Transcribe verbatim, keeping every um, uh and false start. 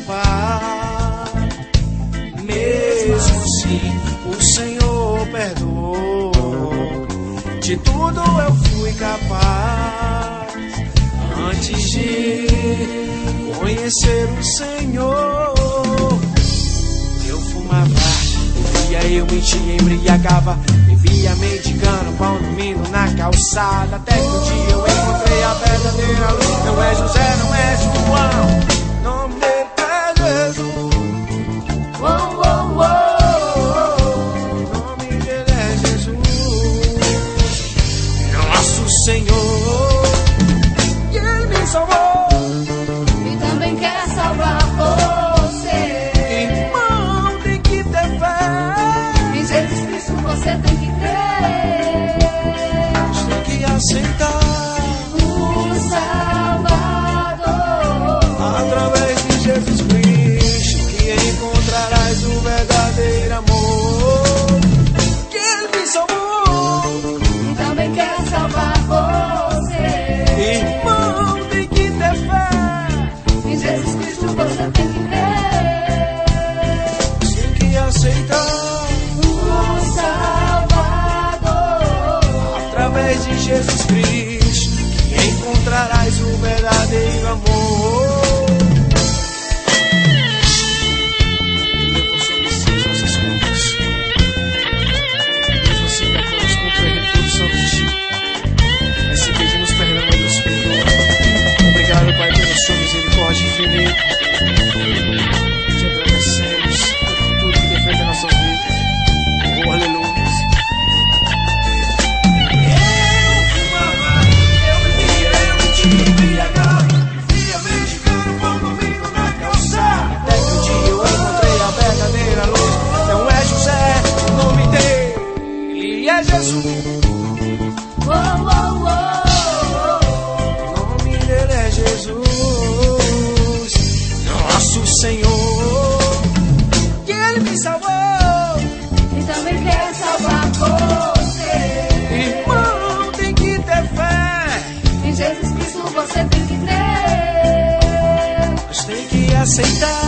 escapar. Mesmo assim, o Senhor perdoou. De tudo eu fui capaz. Antes de conhecer o Senhor, eu fumava, bebia, eu mentia, embriagava, bebia mendigando, pão dormindo na calçada. Até que um dia eu encontrei a verdadeira luz. Não é José, não é João, nome dele é Jesus. Oh, oh, oh. O nome dele é Jesus, nosso Senhor. E Ele me salvou E também quer salvar você. Irmão, tem que ter fé. Em Jesus Cristo você tem que crer. Tem que aceitar O Salvador. através de Jesus Cristo que encontrarás o verdadeiro amor. Que Ele me salvou. E também quer salvar você. Irmão, tem que ter fé. Em Jesus Cristo você tem que crer. Tem que aceitar O Salvador. através de Jesus Cristo que encontrarás o verdadeiro amor. Deus abençoe nossas contas. Deus, você vai conosco com o Espírito Santo de Ti. Mas se pedimos perdão, Deus perdoa. Obrigado, Pai, pela sua misericórdia infinita. Te agradecemos por tudo que tem feito em nossas vidas. Oh, aleluia. É Jesus, Oh, oh, oh. o nome dele é Jesus, nosso Senhor, que Ele me salvou. E também quer salvar você. Irmão, tem que ter fé. Em Jesus Cristo você tem que crer. Mas tem que aceitar